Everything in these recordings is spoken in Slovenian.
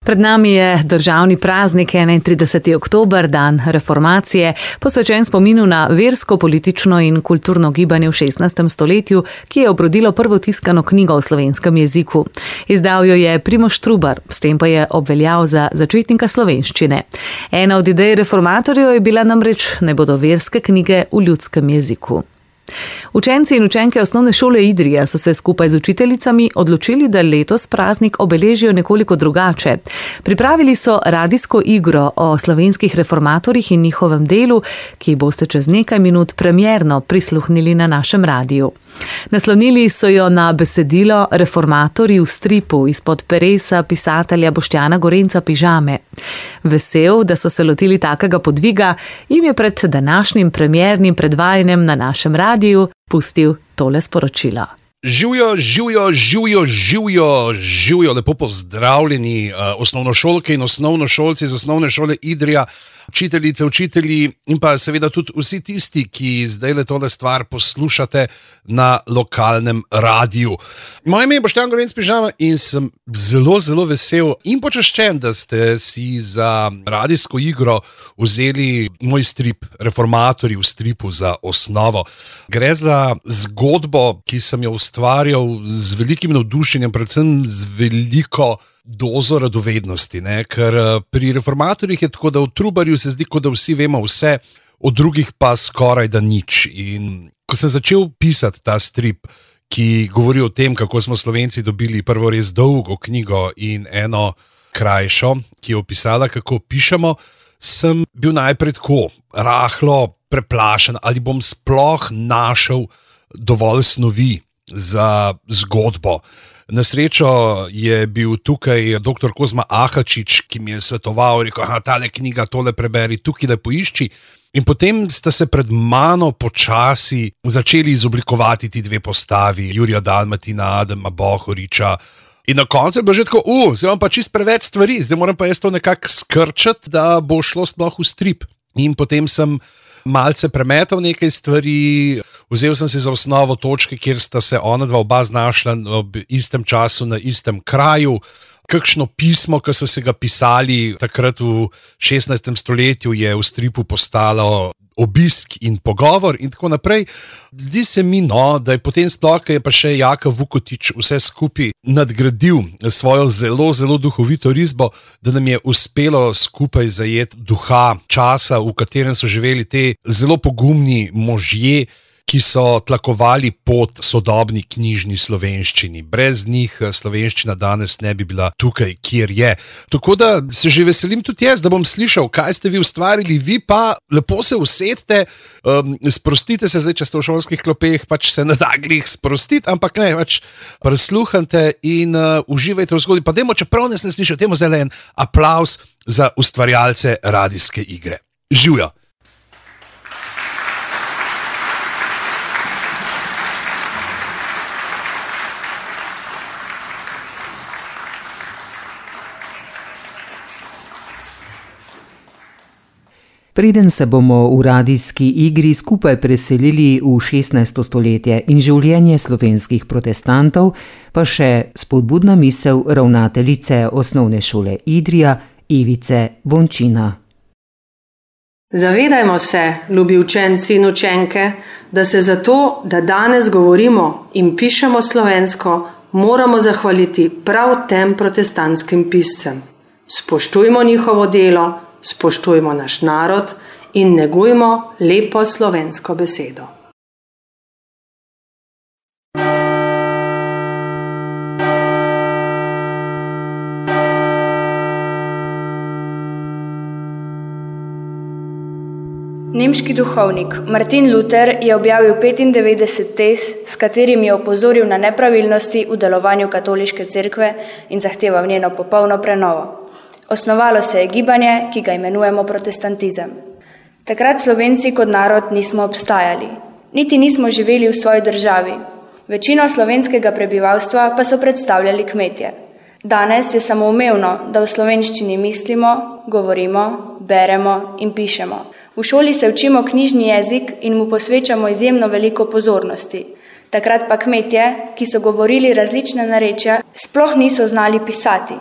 Pred nami je državni praznik 31. oktober, dan reformacije, posvečen spominu na versko, politično in kulturno gibanje v 16. stoletju, ki je obrodilo prvo tiskano knjigo v slovenskem jeziku. Izdal jo je Primož Trubar, s tem pa je obveljal za začetnika slovenščine. Ena od idej reformatorjev je bila namreč, naj bodo verske knjige v ljudskem jeziku. Učenci in učenke osnovne šole Idrija so se skupaj z učiteljicami odločili, da letos praznik obeležijo nekoliko drugače. Pripravili so radijsko igro o slovenskih reformatorjih in njihovem delu, ki boste čez nekaj minut premierno prisluhnili na našem radiju. Naslonili so jo na besedilo Reformatorji v stripu izpod peresa pisatelja Boštjana Gorenca Pižame. Vesel, da so se lotili takega podviga, jim je pred današnjim premiernim predvajanjem na našem radiju pustil tole sporočilo. Živijo, lepo pozdravljeni osnovnošolke in osnovnošolci iz osnovne šole Idrija, učiteljice, učitelji in pa seveda tudi vsi tisti, ki zdaj tole stvar poslušate na lokalnem radiju. Moje ime je Boštjan Gorenc Pižama in sem zelo vesel in počaščen, da ste si za radijsko igro vzeli moj strip Reformatorji v stripu za osnovo. Gre za zgodbo, ki sem jo ustvarjal z velikim navdušenjem, predvsem z veliko dozo radovednosti, ker pri reformatorjih je tako, da v Trubarju se zdi, kot da vsi vemo vse, od drugih pa skoraj da nič. In ko sem začel pisati ta strip, ki govori o tem, kako smo Slovenci dobili prvo res dolgo knjigo in eno krajšo, ki je opisala, kako pišemo, sem bil najprej tako rahlo preplašen, ali bom sploh našel dovolj snovi za zgodbo. Na srečo je bil tukaj dr. Kozma Ahačič, ki mi je svetoval, rekel, tale knjiga, tole preberi, tukaj poišči. In potem sta se pred mano počasi začeli izoblikovati ti dve postavi, Jurija Dalmatina, Adama Bohoriča. In na koncu je bilo že tako, zdaj imam pa čist preveč stvari, zdaj moram pa jaz to nekako skrčati, da bo šlo sploh v strip. In potem sem malce premetal nekaj stvari, vzel sem si za osnovo točke, kjer sta se oba znašla ob istem času na istem kraju. Kakšno pismo, ki so se ga pisali takrat v 16. stoletju, je v stripu postalo obisk in pogovor in tako naprej. Zdi se mi, da je potem sploh, je pa še Jaka Vukotič vse skupaj nadgradil svojo zelo duhovito risbo, da nam je uspelo skupaj zajeti duha časa, v katerem so živeli te zelo pogumni možje, ki so tlakovali pot sodobni knjižni slovenščini. Brez njih slovenščina danes ne bi bila tukaj, kjer je. Tako da se že veselim tudi jaz, da bom slišal, kaj ste vi ustvarili, vi pa lepo se usedite, sprostite se zdaj, če ste v šolskih klopeh, pač se ne da glih sprostiti, ampak ne, pač prisluhnite in uživajte v zgodbi. Pa dajmo, čeprav nas ne slišal, dajmo zdaj en aplavz za ustvarjalce radijske igre. Živjo! Preden se bomo v radijski igri skupaj preselili v 16. stoletje in življenje slovenskih protestantov, pa še spodbudna misel ravnateljice osnovne šole Idrija, Ivice Bončina. Zavedajmo se, ljubi učenci in učenke, da se za to, da danes govorimo in pišemo slovensko, moramo zahvaliti prav tem protestantskim piscem. Spoštujmo njihovo delo, spoštujmo naš narod in negujmo lepo slovensko besedo. Nemški duhovnik Martin Luther je objavil 95 tez, s katerimi je opozoril na nepravilnosti v delovanju katoliške cerkve in zahteval njeno popolno prenovo. Osnovalo se je gibanje, ki ga imenujemo protestantizem. Takrat Slovenci kot narod nismo obstajali, niti nismo živeli v svoji državi. Večino slovenskega prebivalstva pa so predstavljali kmetje. Danes je samoumevno, da v slovenščini mislimo, govorimo, beremo in pišemo. V šoli se učimo knjižni jezik in mu posvečamo izjemno veliko pozornosti. Takrat pa kmetje, ki so govorili različna narečja, sploh niso znali pisati.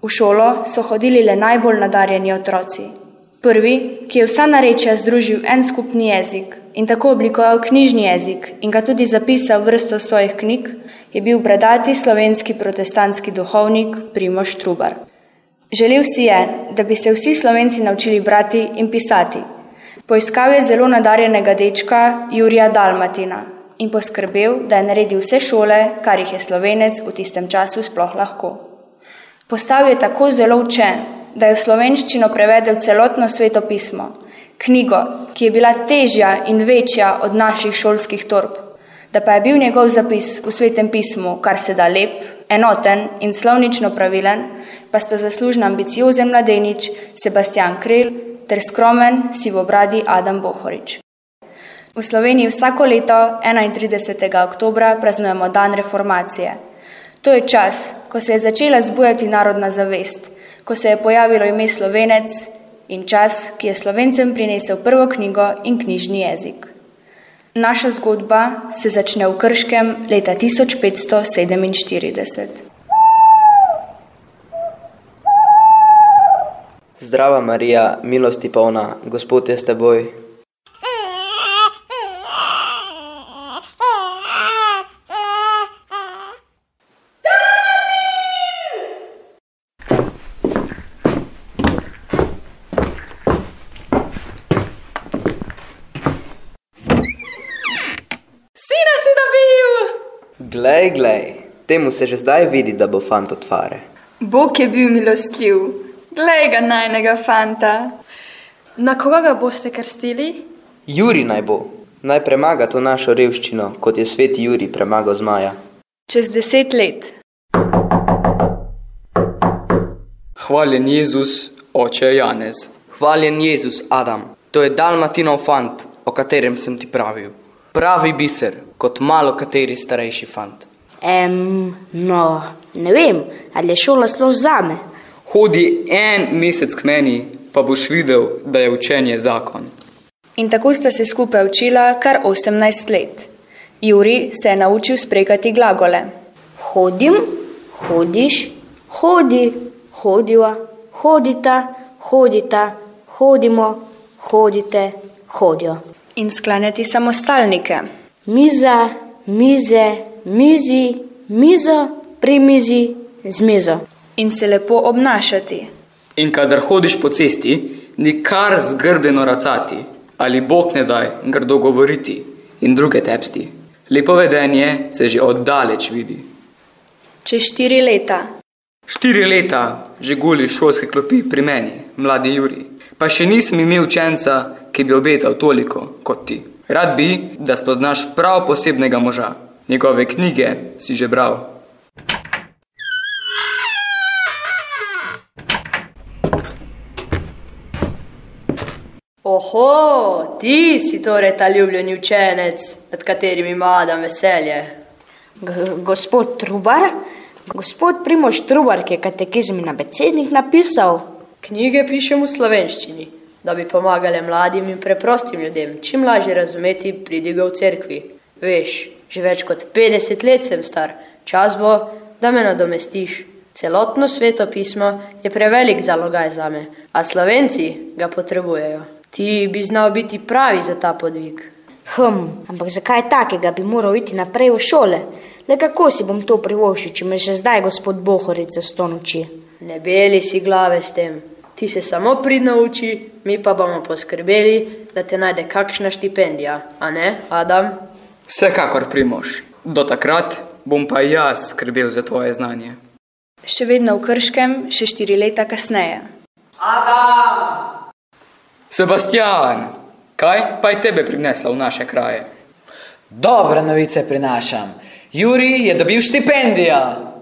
V šolo so hodili le najbolj nadarjeni otroci. Prvi, ki je vsa narečja združil en skupni jezik in tako oblikoval knjižni jezik in ga tudi zapisal v vrsto svojih knjig, je bil bradati slovenski protestantski duhovnik Primož Trubar. Želel si je, da bi se vsi Slovenci naučili brati in pisati. Poiskal je zelo nadarjenega dečka Jurija Dalmatina in poskrbel, da je naredil vse šole, kar jih je Slovenec v tistem času sploh lahko. Postal je tako zelo učen, da je v slovenščino prevedel celotno Sveto pismo, knjigo, ki je bila težja in večja od naših šolskih torb. Da pa je bil njegov zapis v Svetem pismu kar se da lep, enoten in slovnično pravilen, pa sta zaslužna ambiciozen mladenič Sebastijan Krelj ter skromen sivobradi Adam Bohorič. V Sloveniji vsako leto 31. oktobra praznujemo dan reformacije. To je čas, ko se je začela zbujati narodna zavest, ko se je pojavilo ime Slovenec in čas, ki je Slovencem prinesel prvo knjigo in knjižni jezik. Naša zgodba se začne v Krškem leta 1547. Zdrava Marija, milosti polna, Gospod je s teboj. Glej, temu se že zdaj vidi, da bo fant od fare. Bog je bil milostljiv. Glej ga najnega fanta. Na koga ga boste krstili? Jurij naj bo. Naj premaga to našo revščino, kot je sveti Jurij premagal zmaja. Čez 10 let. Hvaljen Jezus, oče Janez. Hvaljen Jezus, Adam. To je Dalmatinov fant, o katerem sem ti pravil. Pravi biser, kot malo kateri starejši fant. No, ne vem, ali je šola sploh zame. Hodi en mesec k meni, pa boš videl, da je učenje zakon. In tako sta se skupaj učila kar 18 let. Jurij se je naučil spregati glagole. Hodim, hodiš, hodi, hodiva, hodita, hodita, hodimo, hodite, hodijo. In sklanjati samostalnike. Miza, mize, mizi, mizo, pri mizi, z mizo. In se lepo obnašati. In kadar hodiš po cesti, nikar zgrbljeno racati, ali Bog ne daj grdo govoriti in druge tepsti. Lepo vedenje se že oddaleč vidi. Čez 4 leta. 4 leta že guli šolske klopi pri meni, mladi Jurij. Pa še nisem imel učenca, ki bi obetal toliko kot ti. Rad bi, da spoznaš prav posebnega moža. Njegove knjige si že bral. Oho, ti si torej ta ljubljeni učenec, nad katerim ima Adam veselje. Gospod Trubar? Gospod Primož Trubar, ki je katekizem in abecednik napisal. Knjige pišem v slovenščini, da bi pomagale mladim in preprostim ljudem čim lažje razumeti pridige v cerkvi. Veš, že več kot 50 let sem star, čas bo, da me nadomestiš. Celotno Sveto pismo je prevelik zalogaj zame, a Slovenci ga potrebujejo. Ti bi znal biti pravi za ta podvig. Ampak zakaj takega bi moral iti naprej v šole? Le kako si bom to privoščil, če me že zdaj gospod Bohorič zastonj uči? Ne beli si glave s tem. Ti se samo pridno uči, mi pa bomo poskrbeli, da te najde kakšna štipendija. A ne, Adam? Vsekakor, Primož. Do takrat bom pa jaz skrbel za tvoje znanje. Še vedno v Krškem, še 4 leta kasneje. Adam! Sebastijan, kaj pa je tebe prinesla v naše kraje? Dobre novice prinašam. Jurij je dobil štipendijo.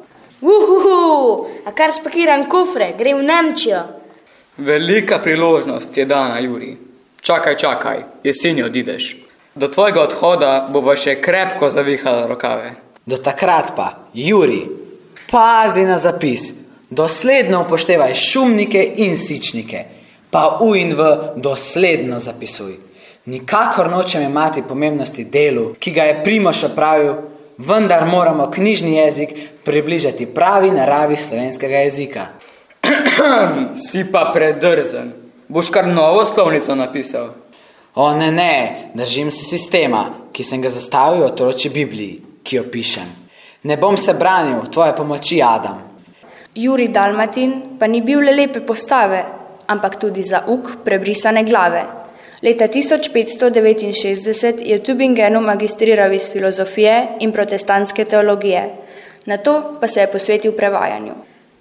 A kar spakiram kufre, grem v Nemčijo. Velika priložnost je dana, Jurij. Čakaj, jeseni odideš. Do tvojega odhoda bova še krepko zavihala rokave. Do takrat pa, Jurij, pazi na zapis. Dosledno upoštevaj šumnike in sičnike. Pa u in v dosledno zapisuj. Nikakor nočem imati pomembnosti delu, ki ga je Primož opravil, vendar moramo knjižni jezik približati pravi naravi slovenskega jezika. Si pa predrzen. Boš kar novo slovnico napisal. O ne, držim se sistema, ki sem ga zastavil v otročji Bibliji, ki jo pišem. Ne bom se branil tvoje pomoči, Adam. Jurij Dalmatin pa ni bil le lepe postave, ampak tudi zauk prebrisane glave. Leta 1569 je v Tübingenu magistriral iz filozofije in protestantske teologije. Nato pa se je posvetil prevajanju.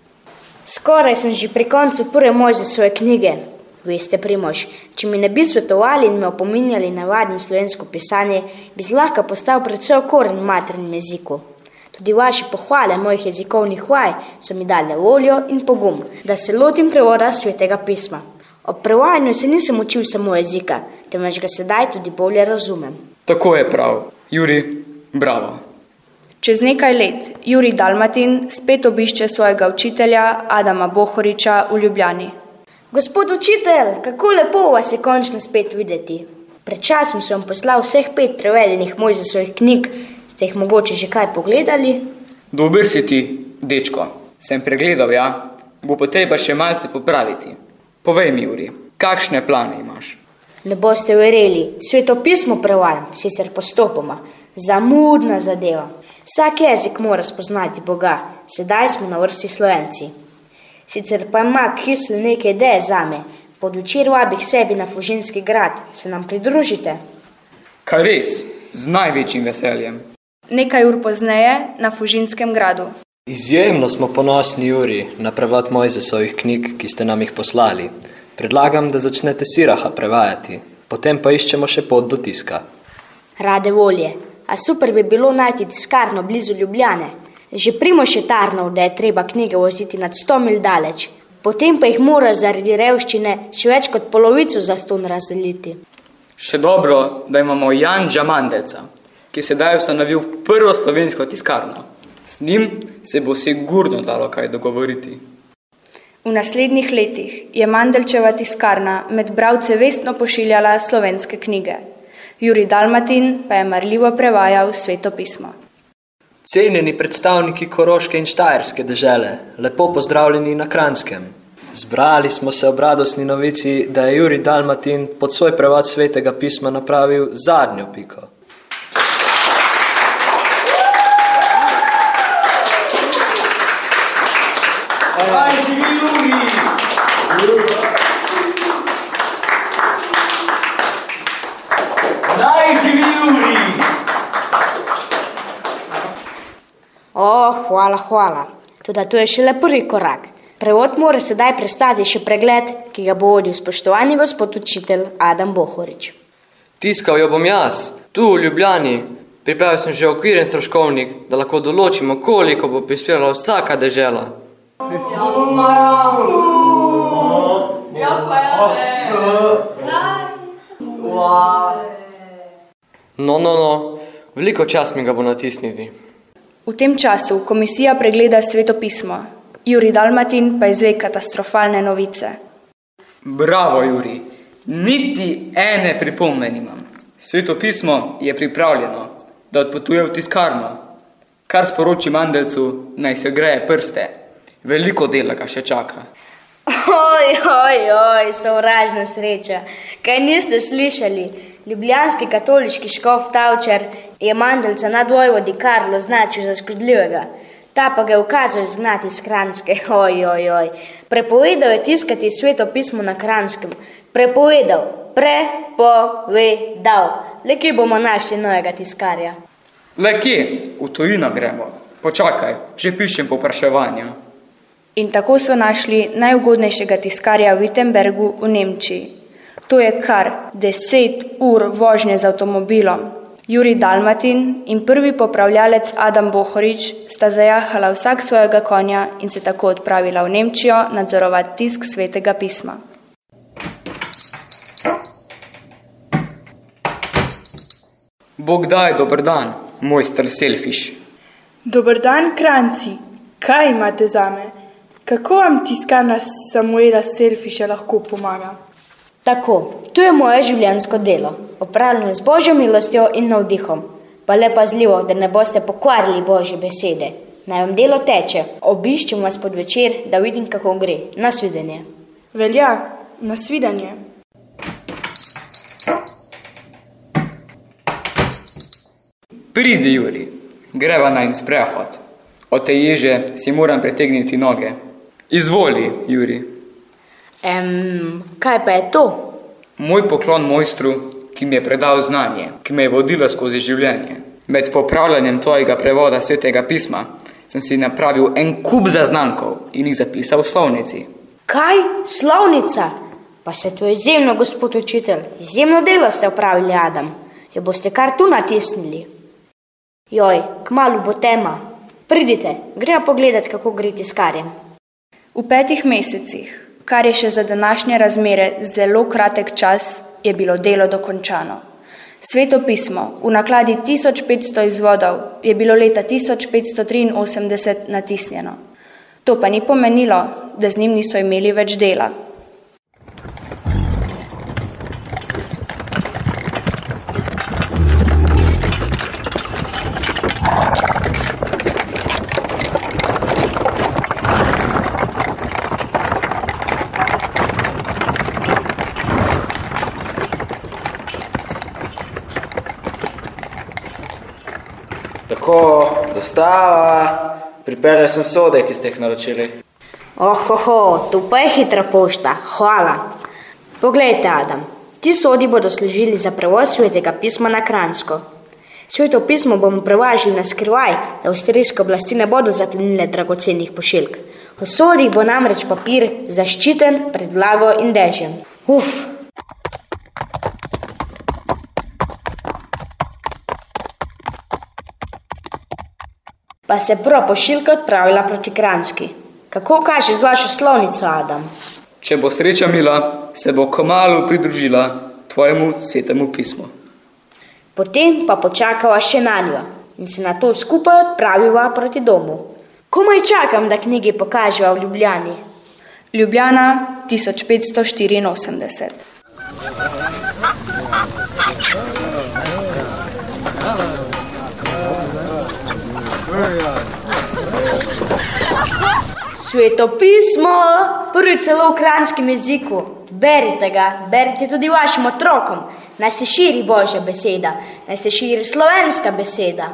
Skoraj sem že pri koncu prve Mojzesove knjige. Veste, Primož, če mi ne bi svetovali in me opominjali na vadnim slovensko pisanje, bi zlahka postal predvsej okoren v maternem jeziku. Tudi vaše pohvale mojih jezikovnih vaj so mi dale voljo in pogum, da se lotim prevoda Svetega pisma. Ob prevajanju se nisem učil samo jezika, temveč ga sedaj tudi bolje razumem. Tako je prav. Jurij, bravo. Čez nekaj let Jurij Dalmatin spet obišče svojega učitelja Adama Bohoriča v Ljubljani. Gospod učitelj, kako lepo vas je končno spet videti. Pred časom sem vam poslal vseh 5 prevedenih Mojzesovih knjig. Ste jih mogoče že kaj pogledali? Dober si ti, dečko. Sem pregledal, ja. Bo potreba še malce popraviti. Povej mi, Jurij, kakšne plane imaš? Ne boste verjeli, svetopismo prevajam, sicer postopoma. Zamudna zadeva. Vsak jezik mora spoznati Boga. Sedaj smo na vrsti Slovenci. Sicer pa ima Kisl neke ideje zame. Podvečer vabih sebi na Fužinski grad. Se nam pridružite? Kaj res? Z največjim veseljem. Nekaj ur pozneje na Fužinskem gradu. Izjemno smo ponosni, Jurij, na prevod Mojzesovih knjig, ki ste nam jih poslali. Predlagam, da začnete Siraha prevajati, potem pa iščemo še pot do tiska. Rade volje. A super bi bilo najti tiskarno blizu Ljubljane. Že Primož je tarnal, da je treba knjige voziti nad 100 mil daleč. Potem pa jih mora zaradi revščine še več kot polovico zastonj razdeliti. Še dobro, da imamo Janža Mandelca, ki sedaj ustanovil prvo slovensko tiskarno. S njim se bo sigurno dalo kaj dogovoriti. V naslednjih letih je Mandelčeva tiskarna med bralce vestno pošiljala slovenske knjige. Jurij Dalmatin pa je marljivo prevajal Sveto pismo. Cenjeni predstavniki Koroške in Štajerske dežele, lepo pozdravljeni na Kranjskem. Zbrali smo se ob radostni novici, da je Jurij Dalmatin pod svoj prevod Svetega pisma napravil zadnjo piko. Daj živi Jurij! Daj živi Jurij! Hvala. Toda to je šele prvi korak. Prevod mora sedaj prestati še pregled, ki ga bo vodil spoštovani gospod učitelj Adam Bohorič. Tiskal jo bom jaz, tu v Ljubljani. Pripravil sem že okviren stroškovnik, da lahko določimo, koliko bo prispevala vsaka dežela. No, veliko čas mi ga bo natisniti. V tem času komisija pregleda Sveto pismo. Jurij Dalmatin pa izve katastrofalne novice. Bravo, Jurij. Niti ene pripombe nimam. Sveto pismo je pripravljeno, da odpotuje v tiskarno. Kar sporoči Mandelcu, naj se greje prste. Veliko dela ga še čaka. Sovražna sreča. Kaj niste slišali? Ljubljanski katoliški škof Tavčar je Mandelca nadvojvodi Karlo označil za škodljivega. Ta pa ga je ukazal izgnati iz Kranjske. Prepovedal je tiskati Sveto pismo na Kranjskem. Prepovedal. Le kje bomo našli novega tiskarja? Le kje? V tujino gremo. Počakaj, že pišem povpraševanja. In tako so našli najugodnejšega tiskarja v Wittenbergu v Nemčiji. To je kar 10 ur vožnje z avtomobilom. Jurij Dalmatin in prvi popravljalec Adam Bohorič sta zajahala vsak svojega konja in se tako odpravila v Nemčijo nadzorovati tisk Svetega pisma. Bog daj, dober dan, mojster Selfiš. Dober dan, Kranjci. Kaj imate zame? Kako vam tiskarna Samuela Selfiša lahko pomaga? Tako, to je moje življenjsko delo, opravljeno z Božjo milostjo in navdihom, pa le pazljivo, da ne boste pokvarili Božje besede. Naj vam delo teče, obiščem vas pod večer, da vidim, kako gre. Nasvidenje. Velja, nasvidenje. Pridi, Juri, greva najin sprehod. Od te ježe si moram pretegniti noge. Izvoli, Juri. Kaj pa je to? Moj poklon mojstru, ki mi je predal znanje, ki me je vodilo skozi življenje. Med popravljanjem tvojega prevoda svetega pisma sem si napravil en kup zaznankov in jih zapisal v slovnici. Kaj? Slovnica? Pa se to je izjemno, gospod učitelj. Izjemno delo ste opravili, Adam. Jo boste kar tu natisnili. Joj, kmalu bo tema. Pridite, gremo pogledati, kako gre tiskarjem. V 5 mesecih, kar je še za današnje razmere zelo kratek čas, je bilo delo dokončano. Sveto pismo v nakladi 1500 izvodov je bilo leta 1583 natisnjeno. To pa ni pomenilo, da z njim niso imeli več dela. Tako, dostava. Pripeljal sem sode, ki ste jih naročili. To pa je hitra pošta. Hvala. Poglejte, Adam, ti sodi bodo služili za prevoz svetega pisma na Kranjsko. Sveto pismo bomo prevažili na skrivaj, da avstrijske oblasti ne bodo zaplenile dragocenih pošiljk. V sodih bo namreč papir zaščiten pred vlago in dežjem. Pa se prva pošiljka odpravila proti Kranjski. Kako kaže z vašo slovnico, Adam? Če bo sreča mila, se bo kmalu pridružila tvojemu svetemu pismu. Potem pa počakava še na njo in se na to skupaj odpraviva proti domu. Komaj čakam, da knjigi pokaževa v Ljubljani. Ljubljana 1584. Sveto pismo, prvi celo v kranjskem jeziku. Berite ga, berite tudi vašim otrokom. Naj se širi Božja beseda, naj se širi slovenska beseda.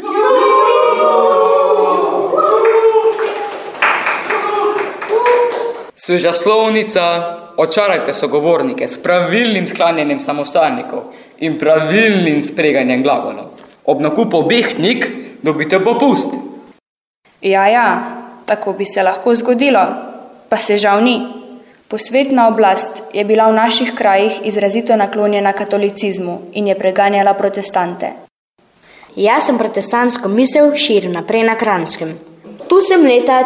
Sveža slovnica, očarajte sogovornike s pravilnim sklanjanjem samostalnikov in pravilnim spreganjem glagolov. Ob nakupu obeh knjig dobite popust. Ja, tako bi se lahko zgodilo, pa se žal ni. Posvetna oblast je bila v naših krajih izrazito naklonjena katolicizmu in je preganjala protestante. Jaz sem protestantsko misel širil naprej na Kranjskem. Tu sem leta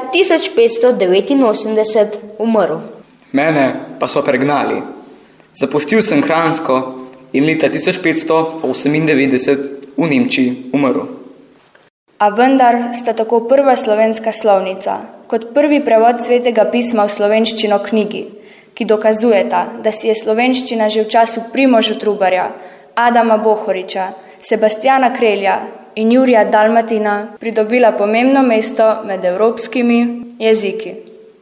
1589 umrl. Mene pa so pregnali. Zapustil sem Kranjsko in leta 1598 v Nemčiji umrl. A vendar sta tako prva slovenska slovnica kot prvi prevod svetega pisma v slovenščino knjigi, ki dokazujeta, da si je slovenščina že v času Primoža Trubarja, Adama Bohoriča, Sebastjana Krelja in Jurija Dalmatina pridobila pomembno mesto med evropskimi jeziki.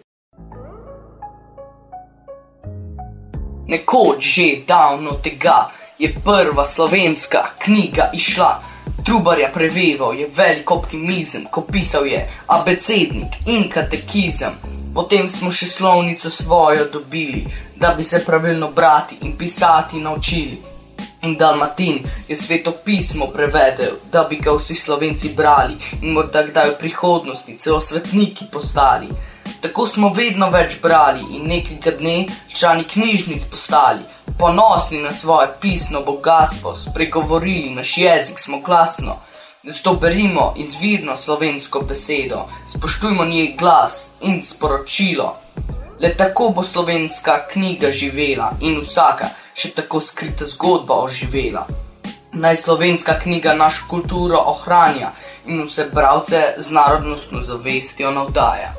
Nekoč že davno tega je prva slovenska knjiga išla. Trubarja preveval je velik optimizem, ko pisal je abecednik in katekizem. Potem smo še slovnico svojo dobili, da bi se pravilno brati in pisati naučili. In Dalmatin je sveto pismo prevedel, da bi ga vsi Slovenci brali in morda kdaj v prihodnosti celo svetniki postali. Tako smo vedno več brali in nekega dne člani knjižnic postali. Ponosni na svoje pisno bogatstvo, spregovorili naš jezik smo glasno. Zato berimo izvirno slovensko besedo, spoštujmo njej glas in sporočilo. Le tako bo slovenska knjiga živela in vsaka še tako skrita zgodba oživela. Naj slovenska knjiga našo kulturo ohranja in vse bralce z narodnostno zavestjo navdaja.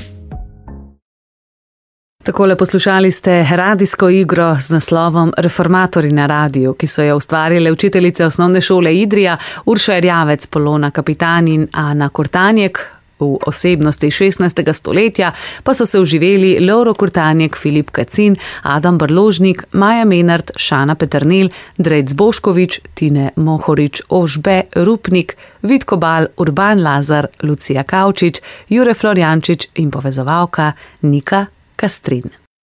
Takole poslušali ste radijsko igro z naslovom Reformatorji na radiju, ki so jo ustvarile učiteljice osnovne šole Idrija, Urša Erjavec, Polona Kapitan in Ana Kortanjek. V osebnosti 16. stoletja pa so se vživeli Lovro Kurtanjek, Filip Kacin, Adam Brložnik, Maja Menart, Šana Peternel, Drejc Boškovič, Tine Mohorič, Ožbe, Rupnik, Vid Kobal, Urban Lazar, Lucija Kavčič, Jure Florjančič in povezovalka Nika Kastrin.